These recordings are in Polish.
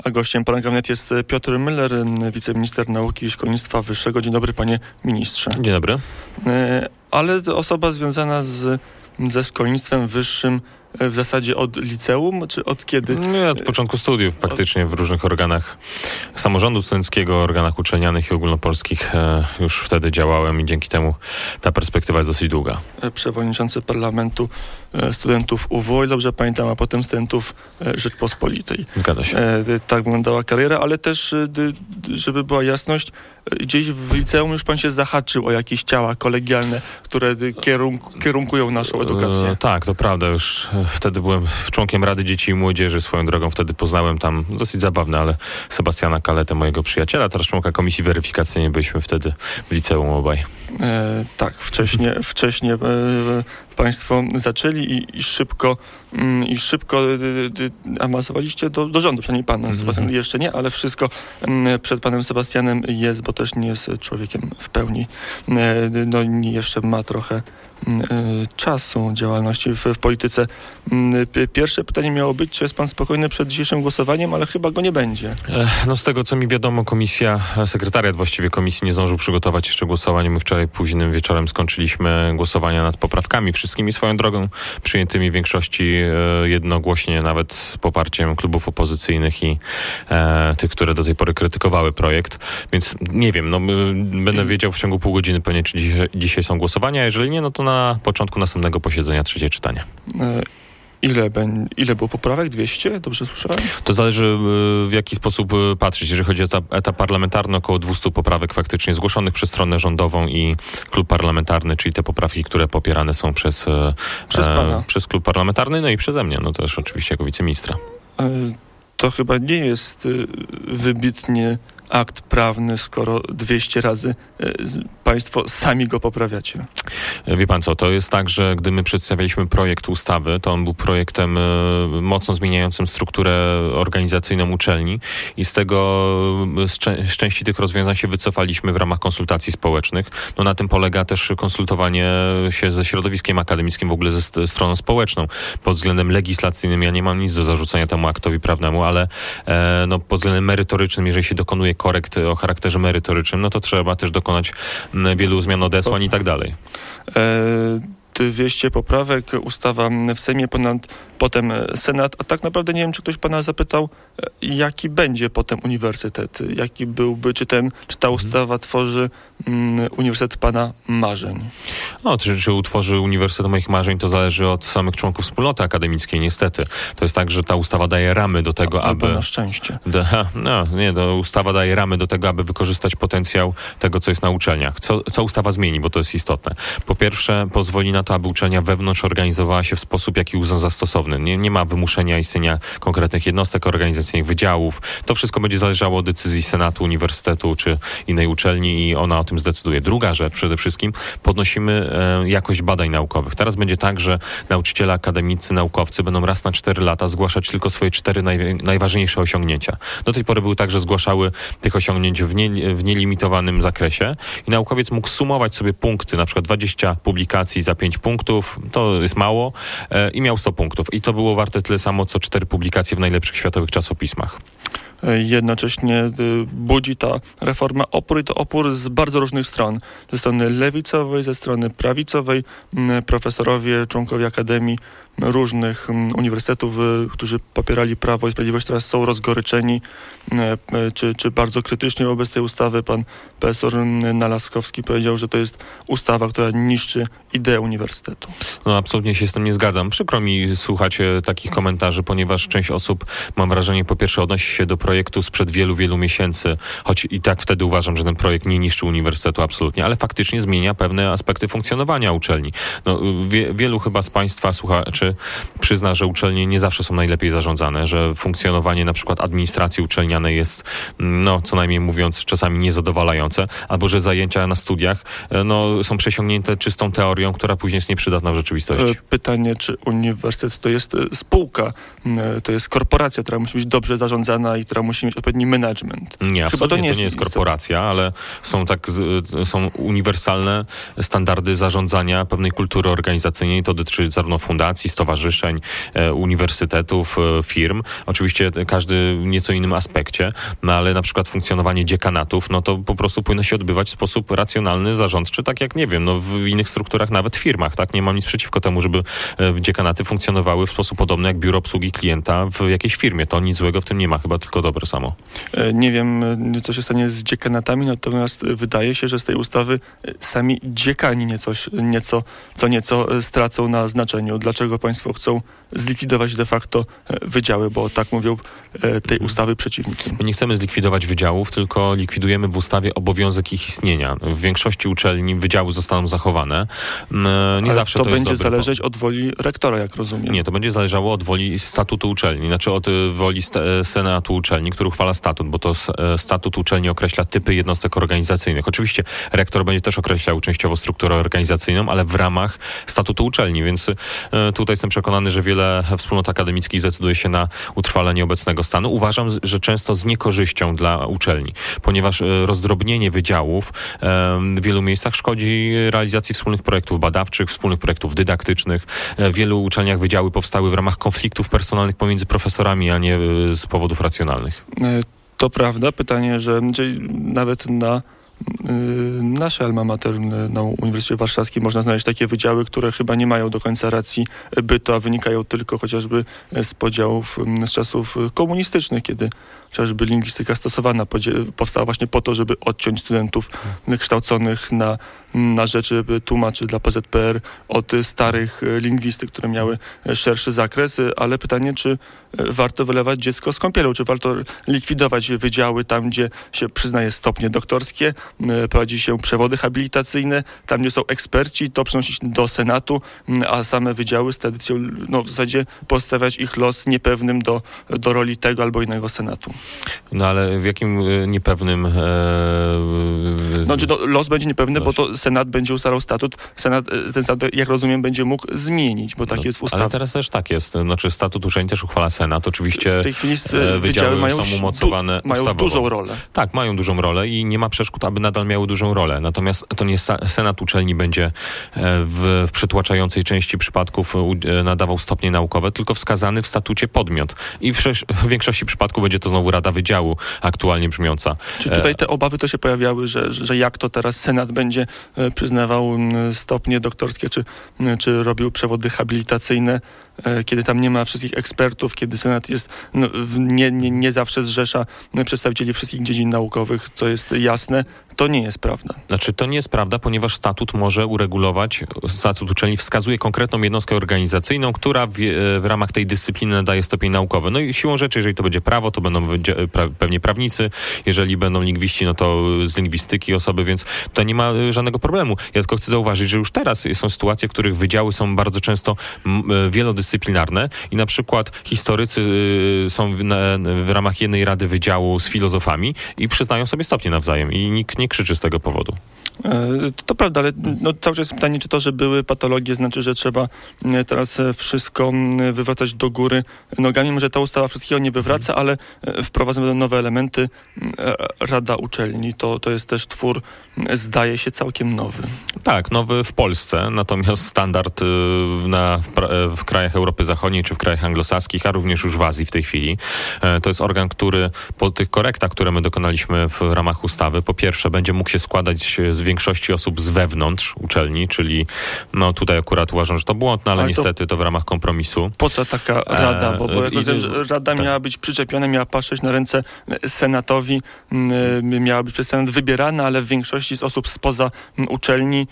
A gościem poranka wnet jest Piotr Müller, wiceminister nauki i szkolnictwa wyższego. Dzień dobry, panie ministrze. Dzień dobry. Ale osoba związana ze szkolnictwem wyższym w zasadzie od liceum, czy od kiedy? Nie, od początku studiów faktycznie w różnych organach samorządu studenckiego, organach uczelnianych i ogólnopolskich już wtedy działałem i dzięki temu ta perspektywa jest dosyć długa. Przewodniczący Parlamentu Studentów UW, dobrze pamiętam, a potem Studentów Rzeczpospolitej. Zgadza się. Tak wyglądała kariera, ale też, żeby była jasność, gdzieś w liceum już pan się zahaczył o jakieś ciała kolegialne, które kierunkują naszą edukację. Tak, to prawda. Już wtedy byłem członkiem Rady Dzieci i Młodzieży. Swoją drogą wtedy poznałem tam, dosyć zabawne, ale Sebastiana Kaletę, mojego przyjaciela, teraz członka komisji weryfikacyjnej. Byliśmy wtedy w liceum obaj. Tak, wcześniej państwo zaczęli i szybko awansowaliście do rządu, przynajmniej pan Sebastian jeszcze nie, ale wszystko przed panem Sebastianem jest, bo też nie jest człowiekiem w pełni. No jeszcze ma trochę czasu działalności w polityce. Pierwsze pytanie miało być, czy jest pan spokojny przed dzisiejszym głosowaniem, ale chyba go nie będzie. No z tego, co mi wiadomo, sekretariat właściwie komisji nie zdążył przygotować jeszcze głosowań. My wczoraj późnym wieczorem skończyliśmy głosowania nad poprawkami, wszystkimi swoją drogą przyjętymi w większości jednogłośnie, nawet z poparciem klubów opozycyjnych i tych, które do tej pory krytykowały projekt. Więc nie wiem, będę wiedział w ciągu pół godziny pewnie, czy dzisiaj są głosowania, a jeżeli nie, no to na początku następnego posiedzenia trzecie czytanie. Ile było poprawek? 200? Dobrze słyszałem? To zależy w jaki sposób patrzeć. Jeżeli chodzi o etap parlamentarny, około 200 poprawek faktycznie zgłoszonych przez stronę rządową i klub parlamentarny, czyli te poprawki, które popierane są przez klub parlamentarny, no i przeze mnie, no też oczywiście jako wiceministra. To chyba nie jest wybitnie akt prawny, skoro 200 razy państwo sami go poprawiacie. Wie pan co, to jest tak, że gdy my przedstawialiśmy projekt ustawy, to on był projektem mocno zmieniającym strukturę organizacyjną uczelni i z części tych rozwiązań się wycofaliśmy w ramach konsultacji społecznych. No na tym polega też konsultowanie się ze środowiskiem akademickim, w ogóle ze stroną społeczną. Pod względem legislacyjnym ja nie mam nic do zarzucenia temu aktowi prawnemu, ale pod względem merytorycznym, jeżeli się dokonuje korekt o charakterze merytorycznym, no to trzeba też dokonać wielu zmian odesłań i tak dalej. 200 poprawek, ustawa w Sejmie, potem Senat, a tak naprawdę nie wiem, czy ktoś pana zapytał, jaki będzie potem uniwersytet, jaki byłby, czy ta ustawa tworzy uniwersytet pana marzeń? No, czy utworzy uniwersytet moich marzeń, to zależy od samych członków wspólnoty akademickiej, niestety. To jest tak, że ta ustawa daje ramy do tego, aby... na szczęście. Ustawa daje ramy do tego, aby wykorzystać potencjał tego, co jest na uczelniach. Co ustawa zmieni, bo to jest istotne. Po pierwsze, pozwoli na to, aby uczelnia wewnątrz organizowała się w sposób, jaki uzna za stosowny. Nie ma wymuszenia istnienia konkretnych jednostek organizacyjnych, wydziałów. To wszystko będzie zależało od decyzji Senatu, Uniwersytetu czy innej uczelni i ona o tym zdecyduje. Druga rzecz, przede wszystkim podnosimy jakość badań naukowych. Teraz będzie tak, że nauczyciele akademicy, naukowcy będą raz na 4 lata zgłaszać tylko swoje 4 najważniejsze osiągnięcia. Do tej pory było tak, że zgłaszały tych osiągnięć w nielimitowanym zakresie i naukowiec mógł sumować sobie punkty, na przykład 20 publikacji za 5 punktów, to jest mało, i miał 100 punktów. I to było warte tyle samo, co 4 publikacje w najlepszych światowych czasopismach. Jednocześnie budzi ta reforma opór i to opór z bardzo różnych stron. Ze strony lewicowej, ze strony prawicowej. Profesorowie, członkowie akademii różnych uniwersytetów, którzy popierali Prawo i Sprawiedliwość, teraz są rozgoryczeni czy bardzo krytycznie wobec tej ustawy. Pan profesor Nalaskowski powiedział, że to jest ustawa, która niszczy ideę uniwersytetu. No absolutnie się z tym nie zgadzam. Przykro mi słuchać takich komentarzy, ponieważ część osób, mam wrażenie, po pierwsze odnosi się do projektu sprzed wielu, wielu miesięcy, choć i tak wtedy uważam, że ten projekt nie niszczy uniwersytetu absolutnie, ale faktycznie zmienia pewne aspekty funkcjonowania uczelni. Wielu chyba z państwa słuchaczy przyzna, że uczelnie nie zawsze są najlepiej zarządzane, że funkcjonowanie na przykład administracji uczelnianej jest, co najmniej mówiąc, czasami niezadowalające, albo że zajęcia na studiach są przesiągnięte czystą teorią, która później jest nieprzydatna w rzeczywistości. Pytanie, czy uniwersytet to jest spółka, to jest korporacja, która musi być dobrze zarządzana i która musi mieć odpowiedni management. Nie, absolutnie to nie jest korporacja, ale są uniwersalne standardy zarządzania pewnej kultury organizacyjnej. To dotyczy zarówno fundacji, stowarzyszeń, uniwersytetów, firm. Oczywiście każdy w nieco innym aspekcie, no ale na przykład funkcjonowanie dziekanatów, no to po prostu powinno się odbywać w sposób racjonalny, zarządczy, tak jak, nie wiem, no w innych strukturach, nawet firmach, tak? Nie mam nic przeciwko temu, żeby dziekanaty funkcjonowały w sposób podobny jak biuro obsługi klienta w jakiejś firmie. To nic złego w tym nie ma, chyba tylko dobre samo. Nie wiem, co się stanie z dziekanatami, natomiast wydaje się, że z tej ustawy sami dziekani nieco stracą na znaczeniu. Dlaczego państwo chcą zlikwidować de facto wydziały, bo tak mówią tej ustawy przeciwnicy. My nie chcemy zlikwidować wydziałów, tylko likwidujemy w ustawie obowiązek ich istnienia. W większości uczelni wydziały zostaną zachowane. Ale zawsze to będzie zależeć od woli rektora, jak rozumiem. Nie, to będzie zależało od woli statutu uczelni, znaczy od woli senatu uczelni, który uchwala statut, bo to statut uczelni określa typy jednostek organizacyjnych. Oczywiście rektor będzie też określał częściowo strukturę organizacyjną, ale w ramach statutu uczelni, więc tutaj jestem przekonany, że wiele wspólnot akademickich zdecyduje się na utrwalenie obecnego stanu. Uważam, że często z niekorzyścią dla uczelni, ponieważ rozdrobnienie wydziałów w wielu miejscach szkodzi realizacji wspólnych projektów badawczych, wspólnych projektów dydaktycznych. W wielu uczelniach wydziały powstały w ramach konfliktów personalnych pomiędzy profesorami, a nie z powodów racjonalnych. To prawda. Pytanie, że nawet na nasze alma mater na Uniwersytecie Warszawskim można znaleźć takie wydziały, które chyba nie mają do końca racji bytu, a wynikają tylko chociażby z podziałów z czasów komunistycznych, kiedy chociażby lingwistyka stosowana powstała właśnie po to, żeby odciąć studentów kształconych na rzeczy tłumaczy dla PZPR od starych lingwistyk, które miały szerszy zakres, ale pytanie, czy warto wylewać dziecko z kąpielą, czy warto likwidować wydziały tam, gdzie się przyznaje stopnie doktorskie, prowadzi się przewody habilitacyjne, tam, gdzie są eksperci, to przenosić do Senatu, a same wydziały z tradycją, w zasadzie postawiać ich los niepewnym do roli tego albo innego Senatu. No ale w jakim niepewnym... Los będzie niepewny, bo to Senat będzie ustalał statut. Ten statut, jak rozumiem, będzie mógł zmienić, bo tak jest w ustawie. Ale teraz też tak jest. Znaczy statut uczelni też uchwala Senat. Oczywiście w tej chwili wydziały są umocowane mają ustawowo. dużą rolę. Tak, mają dużą rolę i nie ma przeszkód, aby nadal miały dużą rolę. Natomiast to nie Senat uczelni będzie w przytłaczającej części przypadków nadawał stopnie naukowe, tylko wskazany w statucie podmiot. I w większości przypadków będzie to znowu Rada Wydziału aktualnie brzmiąca. Czy tutaj te obawy to się pojawiały, że jak to teraz Senat będzie przyznawał stopnie doktorskie, czy robił przewody habilitacyjne, kiedy tam nie ma wszystkich ekspertów, kiedy Senat jest nie zawsze zrzesza przedstawicieli wszystkich dziedzin naukowych, co jest jasne, to nie jest prawda. Znaczy to nie jest prawda, ponieważ statut może uregulować, statut uczelni wskazuje konkretną jednostkę organizacyjną, która w ramach tej dyscypliny nadaje stopień naukowy. No i siłą rzeczy, jeżeli to będzie prawo, to będą pewnie prawnicy, jeżeli będą lingwiści, no to z lingwistyki osoby, więc to nie ma żadnego problemu. Ja tylko chcę zauważyć, że już teraz są sytuacje, w których wydziały są bardzo często wielodyscyplinarne i na przykład historycy są w ramach jednej rady wydziału z filozofami i przyznają sobie stopnie nawzajem i nikt nie krzyczy z tego powodu. To prawda, ale cały czas jest pytanie, czy to, że były patologie, znaczy, że trzeba teraz wszystko wywracać do góry nogami. Może ta ustawa wszystkiego nie wywraca, ale wprowadza nowe elementy. Rada uczelni to jest też twór, zdaje się, całkiem nowy. Tak, nowy w Polsce, natomiast standard w krajach Europy Zachodniej czy w krajach anglosaskich, a również już w Azji w tej chwili. To jest organ, który po tych korektach, które my dokonaliśmy w ramach ustawy, po pierwsze będzie mógł się składać z większości osób z wewnątrz uczelni, czyli tutaj akurat uważam, że to błąd, ale niestety to w ramach kompromisu. Po co taka rada? Bo jak rozumiem, że rada miała być przyczepiona, miała patrzeć na ręce Senatowi, miała być przez Senat wybierana, ale w większości z osób spoza uczelni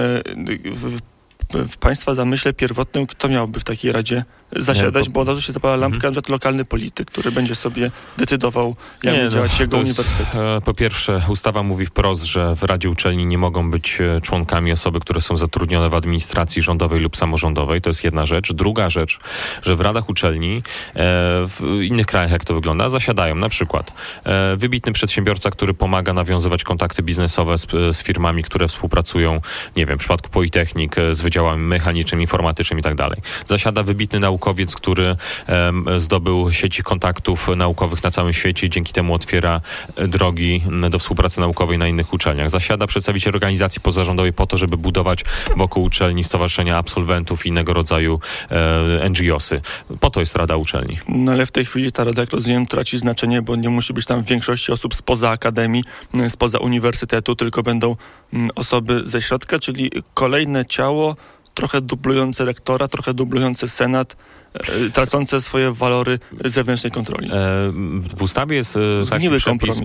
w państwa zamyśle pierwotnym, kto miałby w takiej radzie zasiadać, bo od razu się zapala lampka, że to lokalny polityk, który będzie sobie decydował, jak będzie działać jego uniwersytet. Po pierwsze, ustawa mówi wprost, że w Radzie Uczelni nie mogą być członkami osoby, które są zatrudnione w administracji rządowej lub samorządowej. To jest jedna rzecz. Druga rzecz, że w radach uczelni w innych krajach, jak to wygląda, zasiadają na przykład wybitny przedsiębiorca, który pomaga nawiązywać kontakty biznesowe z firmami, które współpracują, nie wiem, w przypadku Politechnik z wydziałami mechanicznymi, informatycznymi i tak dalej. Zasiada wybitny naukowiec, naukowiec, który zdobył sieci kontaktów naukowych na całym świecie i dzięki temu otwiera drogi do współpracy naukowej na innych uczelniach. Zasiada przedstawiciel organizacji pozarządowej po to, żeby budować wokół uczelni stowarzyszenia absolwentów i innego rodzaju NGO-sy. Po to jest Rada Uczelni. No ale w tej chwili ta rada, jak rozumiem, traci znaczenie, bo nie musi być tam w większości osób spoza akademii, spoza uniwersytetu, tylko będą osoby ze środka, czyli kolejne ciało, trochę dublujące rektora, trochę dublujące senat, tracące swoje walory zewnętrznej kontroli. W ustawie jest taki przepis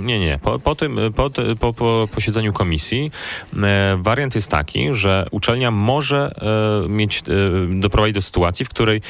po posiedzeniu komisji. Wariant jest taki, że uczelnia może doprowadzić do sytuacji, w której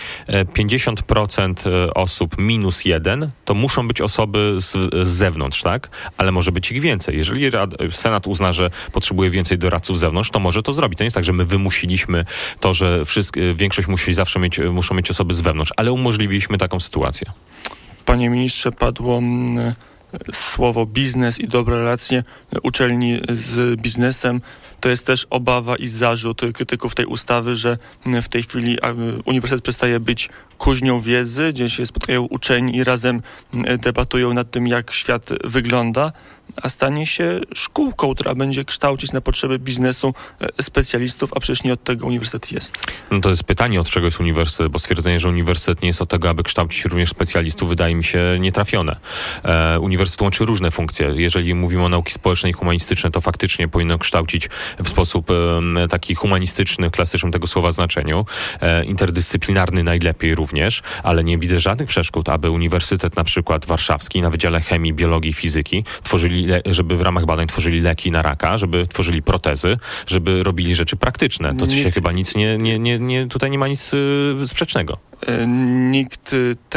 50% osób minus 1 to muszą być osoby z zewnątrz, tak? Ale może być ich więcej. Jeżeli senat uzna, że potrzebuje więcej doradców z zewnątrz, to może to zrobić. To nie jest tak, że my wymusiliśmy to, że większość muszą mieć osoby z wewnątrz, ale umożliwiliśmy taką sytuację. Panie ministrze, padło słowo biznes i dobre relacje uczelni z biznesem. To jest też obawa i zarzut krytyków tej ustawy, że w tej chwili uniwersytet przestaje być kuźnią wiedzy, gdzie się spotkają uczeni i razem debatują nad tym, jak świat wygląda, a stanie się szkółką, która będzie kształcić na potrzeby biznesu specjalistów, a przecież nie od tego uniwersytet jest. No to jest pytanie, od czego jest uniwersytet, bo stwierdzenie, że uniwersytet nie jest od tego, aby kształcić również specjalistów, wydaje mi się nietrafione. Uniwersytet łączy różne funkcje. Jeżeli mówimy o nauki społeczne i humanistyczne, to faktycznie powinno kształcić w sposób taki humanistyczny, w klasycznym tego słowa znaczeniu, interdyscyplinarny najlepiej również, ale nie widzę żadnych przeszkód, aby Uniwersytet na przykład Warszawski na Wydziale Chemii, Biologii i Fizyki żeby w ramach badań tworzyli leki na raka, żeby tworzyli protezy, żeby robili rzeczy praktyczne. To się chyba nic tutaj nie ma nic sprzecznego. Nikt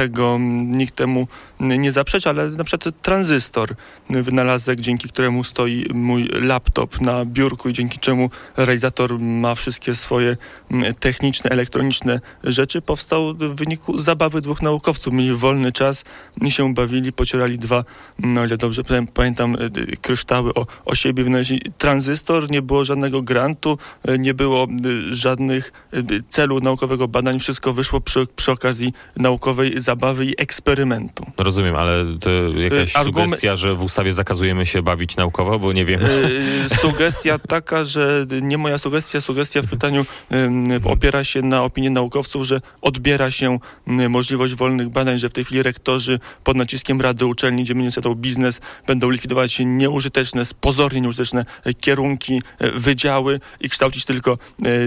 temu nie zaprzecza, ale na przykład tranzystor, wynalazek, dzięki któremu stoi mój laptop na biurku i dzięki czemu realizator ma wszystkie swoje techniczne, elektroniczne rzeczy, powstał w wyniku zabawy dwóch naukowców. Mieli wolny czas i się bawili, pocierali dwa, o ile dobrze pamiętam, kryształy o siebie, wynaleźli tranzystor, nie było żadnego grantu, nie było żadnych celu naukowego badań, wszystko wyszło przy okazji naukowej zabawy i eksperymentu. Rozumiem, ale to jakaś sugestia, że w ustawie zakazujemy się bawić naukowo, bo nie wiem. Sugestia taka, że nie moja sugestia w pytaniu opiera się na opinii naukowców, że odbiera się możliwość wolnych badań, że w tej chwili rektorzy pod naciskiem Rady Uczelni, gdzie będzie stał biznes, będą likwidować nieużyteczne, pozornie nieużyteczne kierunki, wydziały i kształcić tylko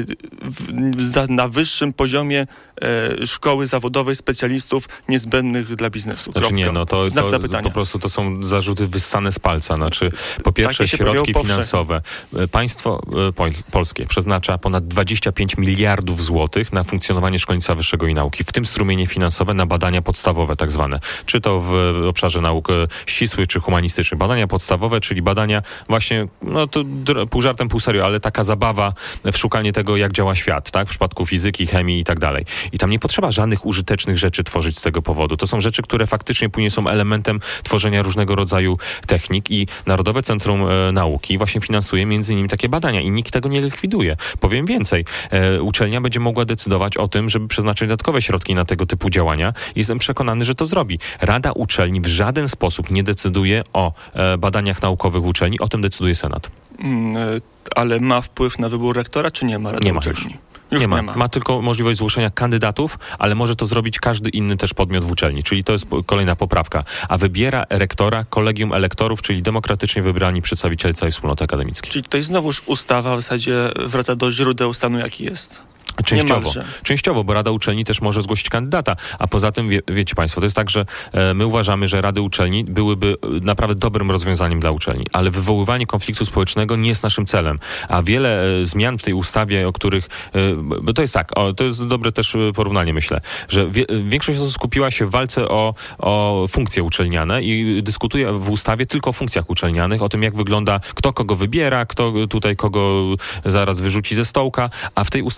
na wyższym poziomie szkoły zawodowej specjalistów niezbędnych dla biznesu. Znaczy nie, no to po prostu to są zarzuty wyssane z palca. Znaczy, po pierwsze środki finansowe. Państwo polskie przeznacza ponad 25 miliardów złotych na funkcjonowanie szkolnictwa wyższego i nauki, w tym strumienie finansowe na badania podstawowe tak zwane. Czy to w obszarze nauk ścisłych, czy humanistycznych. Badania podstawowe, czyli badania właśnie, no to pół żartem, pół serio, ale taka zabawa w szukanie tego, jak działa świat, tak? W przypadku fizyki, chemii i tak dalej. I tam nie potrzeba żadnych użytecznych rzeczy tworzyć z tego powodu. To są rzeczy, które faktycznie później są elementem tworzenia różnego rodzaju technik i Narodowe Centrum Nauki właśnie finansuje między innymi takie badania i nikt tego nie likwiduje. Powiem więcej. Uczelnia będzie mogła decydować o tym, żeby przeznaczyć dodatkowe środki na tego typu działania. Jestem przekonany, że to zrobi. Rada Uczelni w żaden sposób nie decyduje o badaniach naukowych w uczelni. O tym decyduje Senat. Ale ma wpływ na wybór rektora, czy nie ma Rada Uczelni? Już nie ma. Ma tylko możliwość zgłoszenia kandydatów, ale może to zrobić każdy inny też podmiot w uczelni, czyli to jest kolejna poprawka. A wybiera rektora Kolegium Elektorów, czyli demokratycznie wybrani przedstawiciele całej wspólnoty akademickiej. Czyli tutaj znowuż ustawa w zasadzie wraca do źródeł stanu, jaki jest. Częściowo, bo Rada Uczelni też może zgłosić kandydata, a poza tym, wiecie Państwo, to jest tak, że my uważamy, że Rady Uczelni byłyby naprawdę dobrym rozwiązaniem dla uczelni, ale wywoływanie konfliktu społecznego nie jest naszym celem, a wiele zmian w tej ustawie, o których, bo to jest tak, to jest dobre też porównanie, myślę, że większość osób skupiła się w walce o funkcje uczelniane i dyskutuje w ustawie tylko o funkcjach uczelnianych, o tym, jak wygląda, kto kogo wybiera, kto tutaj kogo zaraz wyrzuci ze stołka, a w tej ustawie jest wiele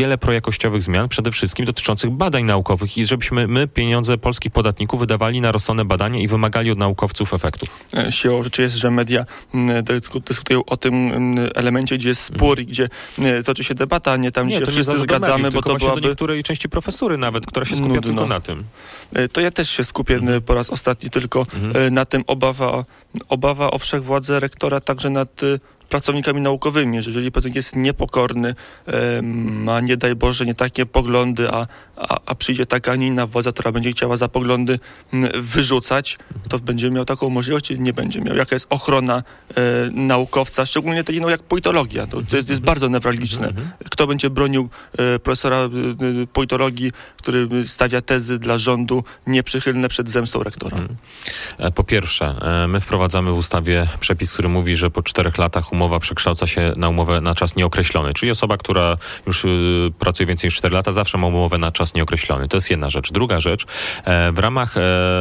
wiele projakościowych zmian, przede wszystkim dotyczących badań naukowych i żebyśmy my pieniądze polskich podatników wydawali na rozsądne badania i wymagali od naukowców efektów. Siłą rzeczy jest, że media dyskutują o tym elemencie, gdzie jest spór i gdzie toczy się debata, a nie tam, gdzie wszyscy zgadzamy, mediów, bo to byłaby... do niektórej części profesury nawet, która się skupia tylko na tym. To ja też się skupię po raz ostatni tylko na tym obawa o wszechwładzę rektora także nad pracownikami naukowymi, że jeżeli pracownik jest niepokorny, ma nie daj Boże nie takie poglądy, a przyjdzie taka, a nie inna władza, która będzie chciała za poglądy wyrzucać, to będzie miał taką możliwość, czy nie będzie miał. Jaka jest ochrona naukowca, szczególnie takiej jak politologia. To jest bardzo newralgiczne. Kto będzie bronił profesora politologii, który stawia tezy dla rządu nieprzychylne przed zemstą rektora? Po pierwsze, my wprowadzamy w ustawie przepis, który mówi, że po 4 latach umowa przekształca się na umowę na czas nieokreślony. Czyli osoba, która już pracuje więcej niż 4 lata, zawsze ma umowę na czas nieokreślony. To jest jedna rzecz. Druga rzecz, w ramach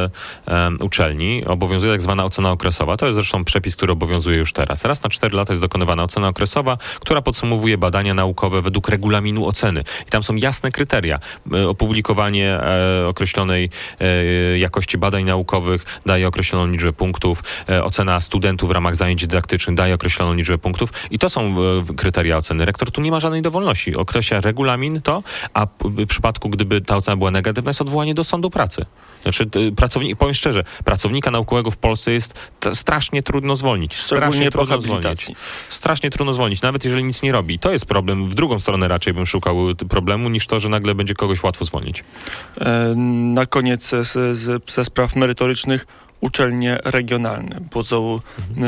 uczelni obowiązuje tak zwana ocena okresowa. To jest zresztą przepis, który obowiązuje już teraz. Raz na 4 lata jest dokonywana ocena okresowa, która podsumowuje badania naukowe według regulaminu oceny. I tam są jasne kryteria. Opublikowanie określonej jakości badań naukowych daje określoną liczbę punktów. Ocena studentów w ramach zajęć dydaktycznych daje określoną liczbę punktów. I to są kryteria oceny. Rektor tu nie ma żadnej dowolności. Określa regulamin a w przypadku, gdyby ta ocena była negatywna, jest odwołanie do sądu pracy. Znaczy, powiem szczerze, pracownika naukowego w Polsce jest strasznie trudno zwolnić. Strasznie po habilitacji. Strasznie trudno zwolnić, nawet jeżeli nic nie robi. To jest problem. W drugą stronę raczej bym szukał problemu, niż to, że nagle będzie kogoś łatwo zwolnić. Na koniec ze spraw merytorycznych. Uczelnie regionalne budzą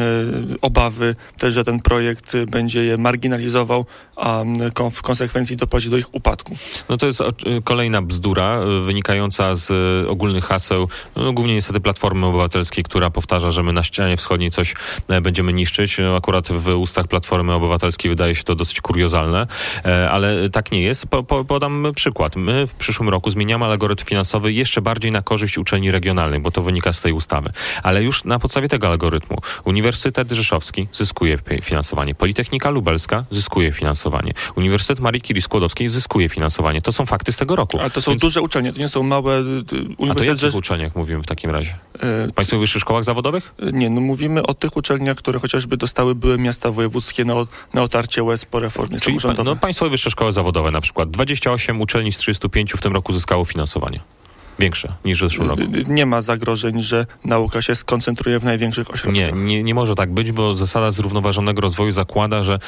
obawy też, że ten projekt będzie je marginalizował, a w konsekwencji doprowadzi do ich upadku. No to jest kolejna bzdura wynikająca z ogólnych haseł, głównie niestety Platformy Obywatelskiej, która powtarza, że my na ścianie wschodniej coś będziemy niszczyć. Akurat w ustach Platformy Obywatelskiej wydaje się to dosyć kuriozalne, ale tak nie jest. Podam przykład. My w przyszłym roku zmieniamy algorytm finansowy jeszcze bardziej na korzyść uczelni regionalnych, bo to wynika z tej ustawy. Ale już na podstawie tego algorytmu Uniwersytet Rzeszowski zyskuje finansowanie. Politechnika Lubelska zyskuje finansowanie. Uniwersytet Marii Curie Skłodowskiej zyskuje finansowanie. To są fakty z tego roku. Ale to są duże uczelnie, to nie są małe uniwersytety. A to jakich uczelniach mówimy w takim razie? Państwowych wyższych szkołach zawodowych? Nie, mówimy o tych uczelniach, które chociażby dostały były miasta wojewódzkie na otarcie łez po reformie samorządowej. Państwowe wyższe szkoły zawodowe na przykład. 28 uczelni z 35 w tym roku zyskało finansowanie. Większe niż w zeszłym roku. Nie ma zagrożeń, że nauka się skoncentruje w największych ośrodkach. Nie może tak być, bo zasada zrównoważonego rozwoju zakłada, że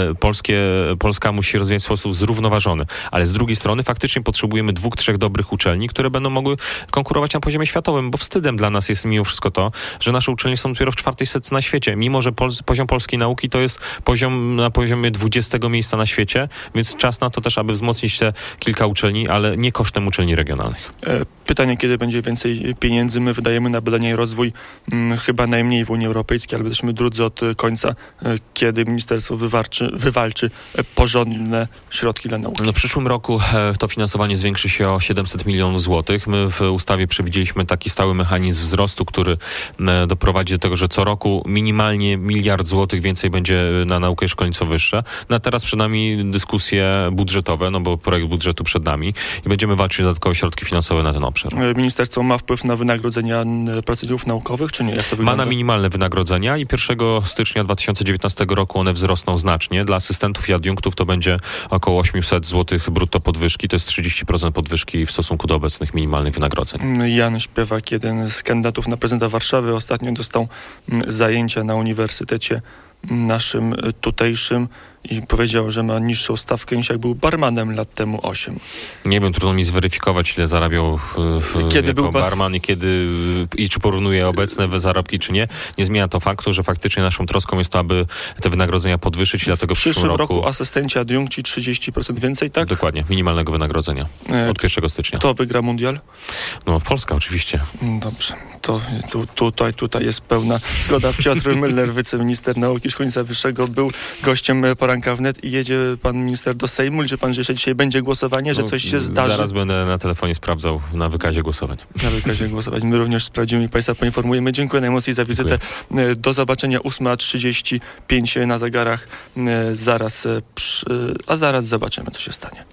Polska musi się rozwijać w sposób zrównoważony. Ale z drugiej strony faktycznie potrzebujemy 2-3 dobrych uczelni, które będą mogły konkurować na poziomie światowym, bo wstydem dla nas jest mimo wszystko to, że nasze uczelnie są dopiero w 4. setce na świecie. Mimo że poziom polskiej nauki to jest na poziomie 20 miejsca na świecie, więc czas na to też, aby wzmocnić te kilka uczelni, ale nie kosztem uczelni regionalnych. Pytanie, kiedy będzie więcej pieniędzy. My wydajemy na badania i rozwój chyba najmniej w Unii Europejskiej, ale jesteśmy drudzy od końca, kiedy ministerstwo wywalczy porządne środki dla nauki. W przyszłym roku to finansowanie zwiększy się o 700 milionów złotych. My w ustawie przewidzieliśmy taki stały mechanizm wzrostu, który doprowadzi do tego, że co roku minimalnie 1 miliard złotych więcej będzie na naukę i szkolnictwo wyższe. No a teraz przed nami dyskusje budżetowe, bo projekt budżetu przed nami i będziemy walczyć o dodatkowe środki finansowe na ten obszar. Ministerstwo ma wpływ na wynagrodzenia pracowników naukowych, czy nie? Jak to wygląda? Ma na minimalne wynagrodzenia i 1 stycznia 2019 roku one wzrosną znacznie. Dla asystentów i adiunktów to będzie około 800 zł brutto podwyżki. To jest 30% podwyżki w stosunku do obecnych minimalnych wynagrodzeń. Jan Śpiewak, jeden z kandydatów na prezydenta Warszawy, ostatnio dostał zajęcia na uniwersytecie naszym tutejszym i powiedział, że ma niższą stawkę niż jak był barmanem lat temu 8. Nie wiem, trudno mi zweryfikować, ile zarabiał kiedy był barman i czy porównuje obecne zarobki, czy nie. Nie zmienia to faktu, że faktycznie naszą troską jest to, aby te wynagrodzenia podwyższyć i dlatego w przyszłym roku asystenci, adiunkci 30% więcej, tak? Dokładnie, minimalnego wynagrodzenia od 1 stycznia. Kto wygra mundial? Polska oczywiście. Dobrze, to tutaj jest pełna zgoda. Piotr Müller, wiceminister nauki Szkolnictwa Wyższego był gościem poranka wnet i jedzie pan minister do Sejmu. Liczy pan, że jeszcze dzisiaj będzie głosowanie, że coś się zdarzy? Zaraz będę na telefonie sprawdzał na wykazie głosowań. Na wykazie głosowań. My również sprawdzimy i państwa poinformujemy. Dziękuję najmocniej za wizytę. Dziękuję. Do zobaczenia 8:35 na zegarach. Zaraz zobaczymy, co się stanie.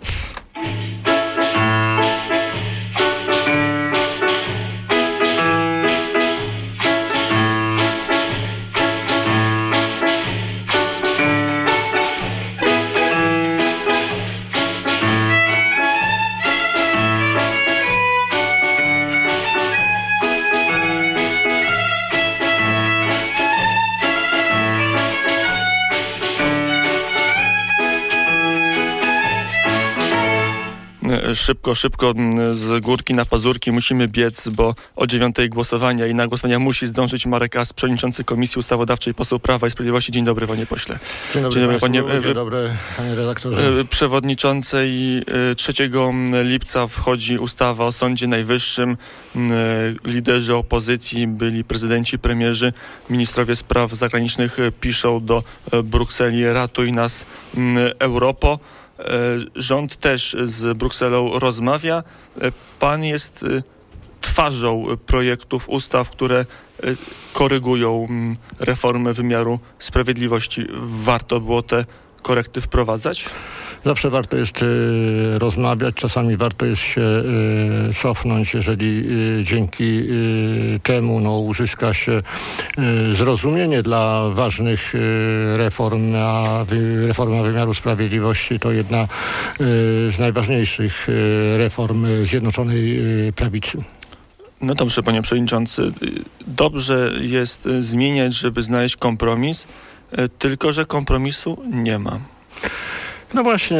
Szybko z górki na pazurki musimy biec, bo o 9:00 głosowania i na głosowania musi zdążyć Marek Ast, przewodniczący Komisji Ustawodawczej, poseł Prawa i Sprawiedliwości. Dzień dobry, panie pośle. Dzień dobry, dzień dobry, panie redaktorze. Przewodniczący, 3 lipca wchodzi ustawa o Sądzie Najwyższym. Liderzy opozycji, byli prezydenci, premierzy, ministrowie spraw zagranicznych piszą do Brukseli: ratuj nas, Europo. Rząd też z Brukselą rozmawia. Pan jest twarzą projektów ustaw, które korygują reformę wymiaru sprawiedliwości. Warto było te korekty wprowadzać? Zawsze warto jest rozmawiać, czasami warto jest się cofnąć, jeżeli dzięki temu uzyska się zrozumienie dla ważnych reform, a reforma wymiaru sprawiedliwości to jedna z najważniejszych reform Zjednoczonej Prawicy. No dobrze, panie przewodniczący. Dobrze jest zmieniać, żeby znaleźć kompromis, tylko że kompromisu nie ma. No właśnie,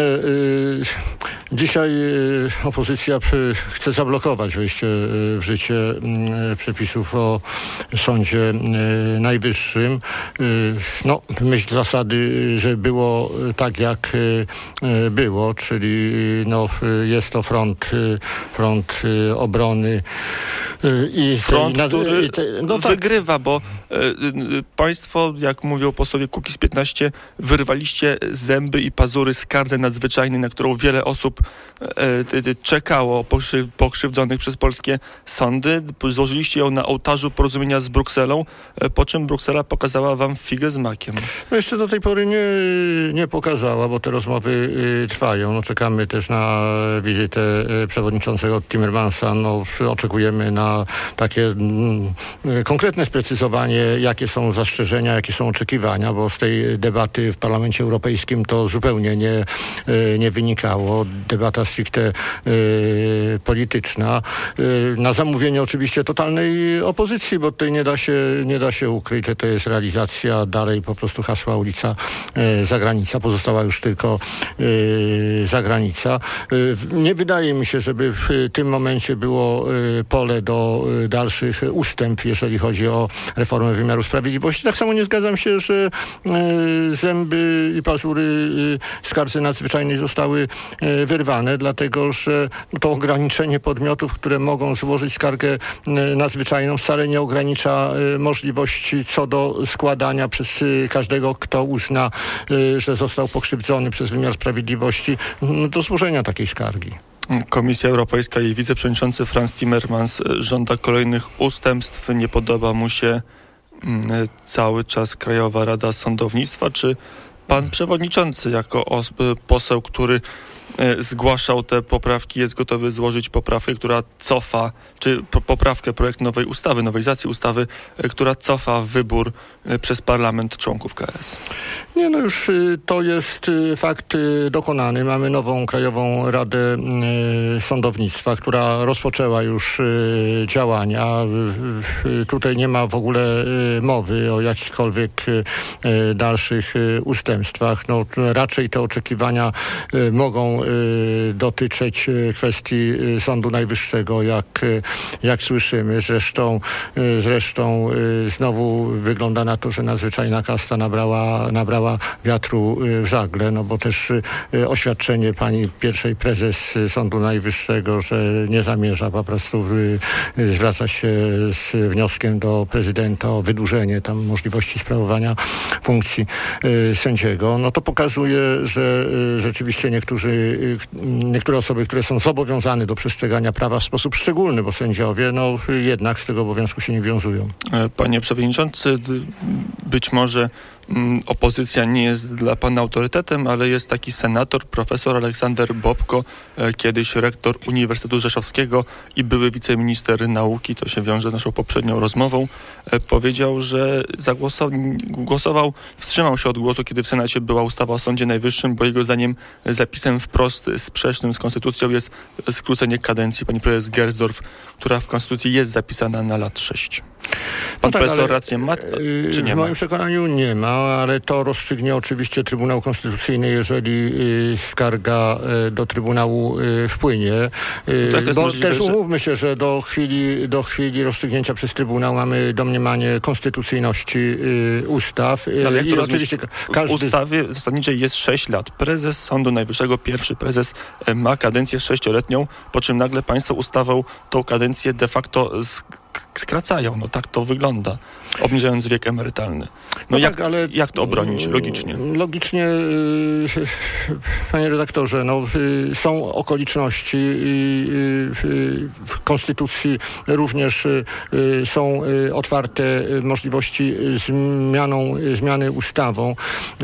dzisiaj opozycja chce zablokować wejście w życie przepisów o Sądzie Najwyższym. Myśl zasady, że było tak jak było, czyli jest to front obrony i który wygrywa, bo państwo, jak mówią posłowie Kukiz15, wyrwaliście zęby i pazury skardze nadzwyczajnej, na którą wiele osób czekało, pokrzywdzonych przez polskie sądy. Złożyliście ją na ołtarzu porozumienia z Brukselą, po czym Bruksela pokazała wam figę z makiem. Jeszcze do tej pory nie pokazała, bo te rozmowy trwają. Czekamy też na wizytę przewodniczącego Timmermansa. Oczekujemy na takie konkretne sprecyzowanie, jakie są zastrzeżenia, jakie są oczekiwania, bo z tej debaty w Parlamencie Europejskim to zupełnie nie wynikało. Debata stricte polityczna. Na zamówienie oczywiście totalnej opozycji, bo tutaj nie da się ukryć, że to jest realizacja dalej po prostu hasła ulica zagranica. Pozostała już tylko zagranica. Nie wydaje mi się, żeby w tym momencie było pole do dalszych ustępstw, jeżeli chodzi o reformę wymiaru sprawiedliwości. Tak samo nie zgadzam się, że zęby i pazury skardze nadzwyczajnej zostały wyrwane, dlatego że to ograniczenie podmiotów, które mogą złożyć skargę nadzwyczajną, wcale nie ogranicza możliwości co do składania przez każdego, kto uzna, że został pokrzywdzony przez wymiar sprawiedliwości, do złożenia takiej skargi. Komisja Europejska i wiceprzewodniczący Frans Timmermans żąda kolejnych ustępstw. Nie podoba mu się cały czas Krajowa Rada Sądownictwa. Czy pan przewodniczący jako poseł, który zgłaszał te poprawki, jest gotowy złożyć poprawkę, która cofa, czy poprawkę, projekt nowej ustawy, nowelizacji ustawy, która cofa wybór przez parlament członków KRS? Nie, już to jest fakt dokonany. Mamy nową Krajową Radę Sądownictwa, która rozpoczęła już działania. Tutaj nie ma w ogóle mowy o jakichkolwiek dalszych ustępstwach. Raczej te oczekiwania mogą dotyczyć kwestii Sądu Najwyższego, jak słyszymy. Zresztą znowu wygląda na to, że nadzwyczajna kasta nabrała wiatru w żagle, no bo też oświadczenie pani pierwszej prezes Sądu Najwyższego, że nie zamierza po prostu zwracać się z wnioskiem do prezydenta o wydłużenie tam możliwości sprawowania funkcji sędziego, no to pokazuje, że rzeczywiście niektóre osoby, które są zobowiązane do przestrzegania prawa w sposób szczególny, bo sędziowie jednak z tego obowiązku się nie wiązują. Panie przewodniczący, być może opozycja nie jest dla pana autorytetem, ale jest taki senator, profesor Aleksander Bobko, kiedyś rektor Uniwersytetu Rzeszowskiego i były wiceminister nauki, to się wiąże z naszą poprzednią rozmową, powiedział, że wstrzymał się od głosu, kiedy w Senacie była ustawa o Sądzie Najwyższym, bo jego zdaniem zapisem wprost sprzecznym z konstytucją jest skrócenie kadencji pani prezes Gersdorf, która w konstytucji jest zapisana na lat 6. Pan profesor rację ma, czy nie ma? W moim przekonaniu nie ma, ale to rozstrzygnie oczywiście Trybunał Konstytucyjny, jeżeli skarga do Trybunału wpłynie. Bo też umówmy się, że do chwili rozstrzygnięcia przez Trybunał mamy domniemanie konstytucyjności ustaw. Ale i oczywiście w ustawie zasadniczej jest 6 lat. Prezes Sądu Najwyższego, pierwszy prezes ma kadencję 6-letnią, po czym nagle państwo ustawą tą kadencję de facto skracają. No tak to wygląda, obniżając wiek emerytalny. Jak to obronić logicznie? Logicznie, panie redaktorze, są okoliczności i w Konstytucji również są otwarte możliwości zmiany ustawą.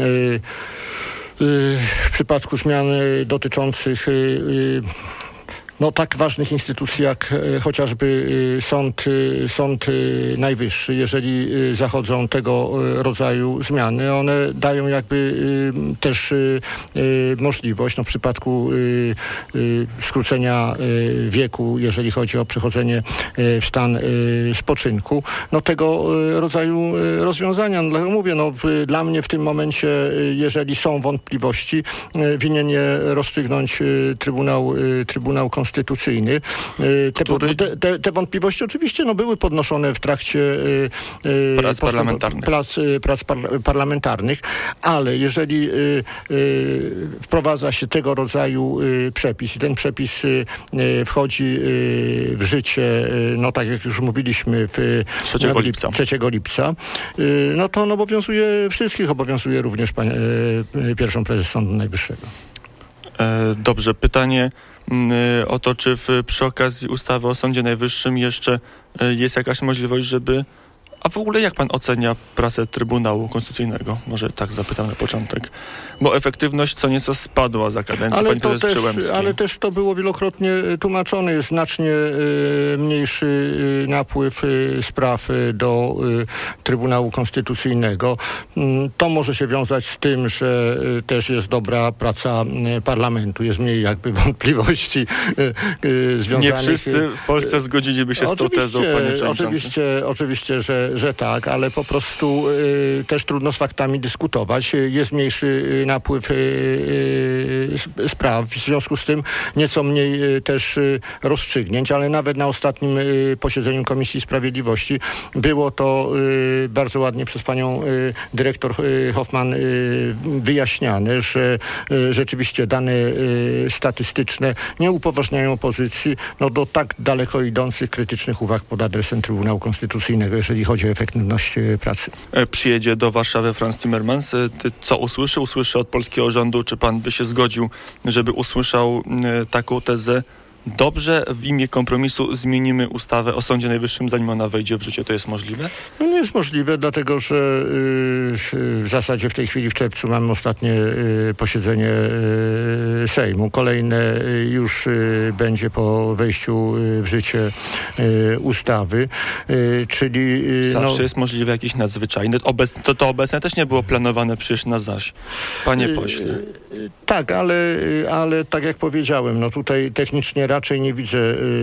W przypadku zmian dotyczących tak ważnych instytucji jak chociażby Sąd Najwyższy, jeżeli zachodzą tego rodzaju zmiany, one dają jakby też możliwość, w przypadku skrócenia wieku, jeżeli chodzi o przechodzenie w stan spoczynku, tego rodzaju rozwiązania. Dlatego mówię, dla mnie w tym momencie, jeżeli są wątpliwości, winien je rozstrzygnąć Trybunał Konstytucyjny. Te wątpliwości oczywiście były podnoszone w trakcie prac parlamentarnych, ale jeżeli wprowadza się tego rodzaju przepis i ten przepis wchodzi w życie, tak jak już mówiliśmy, 3 lipca, to on obowiązuje wszystkich, obowiązuje również pierwszą prezes Sądu Najwyższego. Dobrze, pytanie o to, czy przy okazji ustawy o Sądzie Najwyższym jeszcze jest jakaś możliwość, żeby... A w ogóle jak pan ocenia pracę Trybunału Konstytucyjnego? Może tak zapytam na początek. Bo efektywność co nieco spadła za kadencji pani prezes Przyłębskiej. Ale też to było wielokrotnie tłumaczone. Jest znacznie mniejszy napływ spraw do Trybunału Konstytucyjnego. To może się wiązać z tym, że też jest dobra praca parlamentu. Jest mniej jakby wątpliwości związanych... Nie wszyscy w Polsce zgodziliby się z tą tezą, panie przewodniczący. Oczywiście, że tak, ale po prostu też trudno z faktami dyskutować. Jest mniejszy napływ spraw, w związku z tym nieco mniej też rozstrzygnięć, ale nawet na ostatnim posiedzeniu Komisji Sprawiedliwości było to bardzo ładnie przez panią dyrektor Hoffman wyjaśniane, że rzeczywiście dane statystyczne nie upoważniają opozycji do tak daleko idących krytycznych uwag pod adresem Trybunału Konstytucyjnego, jeżeli chodzi o efektywność pracy. Przyjedzie do Warszawy Frans Timmermans. Co usłyszy? Usłyszy od polskiego rządu. Czy pan by się zgodził, żeby usłyszał taką tezę? Dobrze, w imię kompromisu zmienimy ustawę o Sądzie Najwyższym, zanim ona wejdzie w życie. To jest możliwe? Nie jest możliwe, dlatego że w zasadzie w tej chwili w czerwcu mamy ostatnie posiedzenie Sejmu. Kolejne już będzie po wejściu w życie ustawy, czyli... Zawsze jest możliwe jakieś nadzwyczajne. To obecne też nie było planowane przecież na zaś. Panie pośle. Tak, ale tak jak powiedziałem, tutaj technicznie raz raczej nie widzę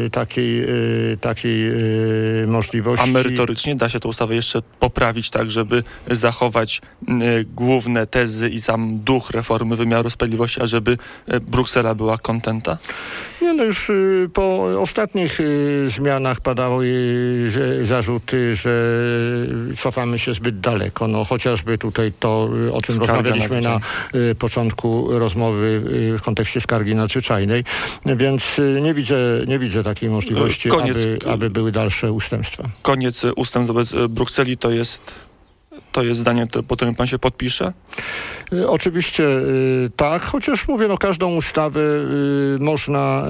takiej możliwości. A merytorycznie da się tę ustawę jeszcze poprawić tak, żeby zachować główne tezy i sam duch reformy wymiaru sprawiedliwości, a żeby Bruksela była kontenta? Nie, no już po ostatnich zmianach padały zarzuty, że cofamy się zbyt daleko. No chociażby tutaj to, o czym rozmawialiśmy na początku rozmowy w kontekście skargi nadzwyczajnej, więc nie widzę takiej możliwości, aby były dalsze ustępstwa. Koniec ustępstw wobec Brukseli to jest zdanie, po którym pan się podpisze? Oczywiście tak, chociaż mówię, no każdą ustawę można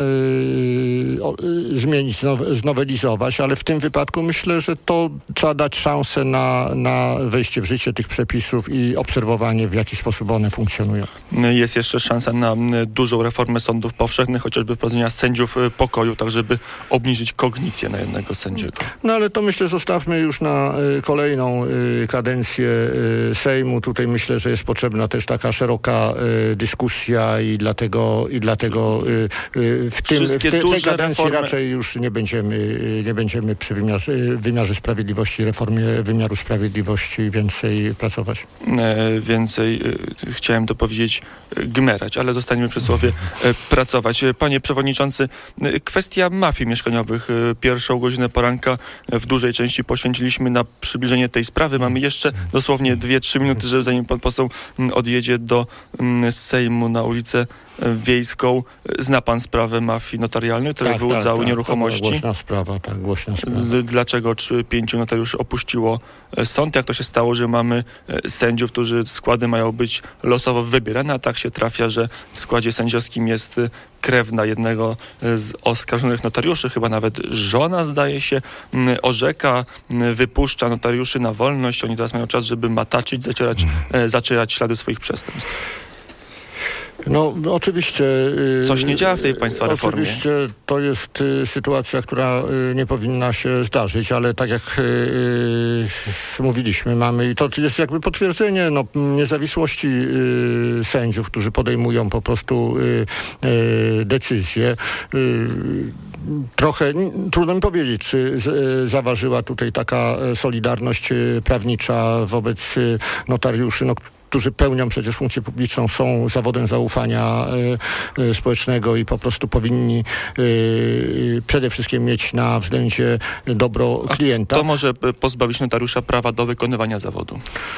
zmienić, znowelizować, ale w tym wypadku myślę, że to trzeba dać szansę na wejście w życie tych przepisów i obserwowanie, w jaki sposób one funkcjonują. Jest jeszcze szansa na dużą reformę sądów powszechnych, chociażby wprowadzenia sędziów pokoju, tak żeby obniżyć kognicję na jednego sędziego. No ale to myślę zostawmy już na kolejną kadencję Sejmu. Tutaj myślę, że jest potrzebna też taka szeroka dyskusja i dlatego w tej kadencji reformy raczej już nie będziemy przy wymiarze sprawiedliwości, reformie wymiaru sprawiedliwości więcej pracować. Chciałem to powiedzieć gmerać, ale zostaniemy przy słowie pracować. Panie przewodniczący, kwestia mafii mieszkaniowych. Pierwszą godzinę poranka w dużej części poświęciliśmy na przybliżenie tej sprawy. Mamy jeszcze dosłownie 2-3 minuty, żeby zanim pan poseł odjedzie do Sejmu na ulicę Wiejską. Zna pan sprawę mafii notarialnej, które wyłudzały nieruchomości? Głośna sprawa. Dlaczego 5 notariuszy opuściło sąd? Jak to się stało, że mamy sędziów, którzy składy mają być losowo wybierane, a tak się trafia, że w składzie sędziowskim jest krewna jednego z oskarżonych notariuszy, chyba nawet żona, zdaje się, orzeka, wypuszcza notariuszy na wolność. Oni teraz mają czas, żeby mataczyć, zacierać ślady swoich przestępstw. No oczywiście... Coś nie działa w tej państwa reformie. Oczywiście to jest sytuacja, która nie powinna się zdarzyć, ale tak jak mówiliśmy, mamy i to jest jakby potwierdzenie niezawisłości sędziów, którzy podejmują po prostu decyzje. Trochę trudno mi powiedzieć, czy zaważyła tutaj taka solidarność prawnicza wobec notariuszy, którzy pełnią przecież funkcję publiczną, są zawodem zaufania społecznego i po prostu powinni przede wszystkim mieć na względzie dobro klienta. To może pozbawić notariusza prawa do wykonywania zawodu?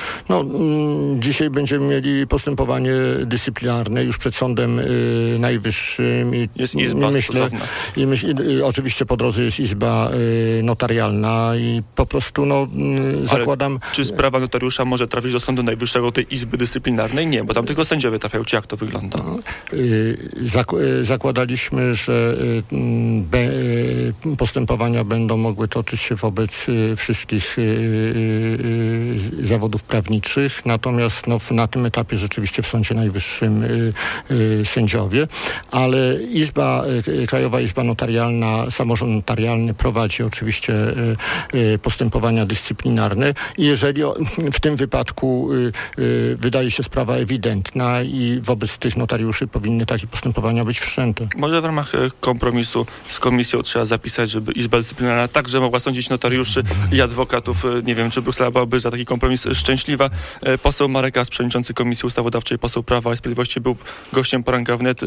Dzisiaj będziemy mieli postępowanie dyscyplinarne już przed Sądem Najwyższym. Jest izba stosowna. Oczywiście po drodze jest izba notarialna i po prostu zakładam... Czy sprawa notariusza może trafić do Sądu Najwyższego, tej izby dyscyplinarnej? Nie, bo tam tylko sędziowie trafiają. Czy jak to wygląda? Zakładaliśmy, że postępowania będą mogły toczyć się wobec wszystkich zawodów prawniczych, natomiast na tym etapie rzeczywiście w Sądzie Najwyższym sędziowie, ale Krajowa Izba Notarialna, samorząd notarialny prowadzi oczywiście postępowania dyscyplinarne i jeżeli w tym wypadku wydaje się sprawa ewidentna i wobec tych notariuszy powinny takie postępowania być wszczęte. Może w ramach kompromisu z komisją trzeba zapisać, żeby Izba Dyscyplinarna także mogła sądzić notariuszy i adwokatów. Nie wiem, czy Bruksela byłaby za taki kompromis szczęśliwa. Poseł Marek Ast, przewodniczący Komisji Ustawodawczej, poseł Prawa i Sprawiedliwości, był gościem poranka wnet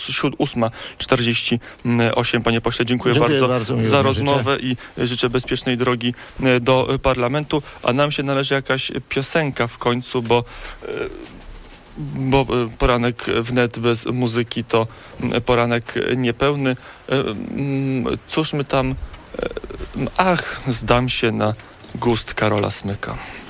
8:48. Panie pośle, dziękuję bardzo za rozmowę i życzę bezpiecznej drogi do parlamentu. A nam się należy jakaś piosenka w końcu, bo poranek wnet bez muzyki to poranek niepełny. Cóż my tam... zdam się na gust Karola Smyka.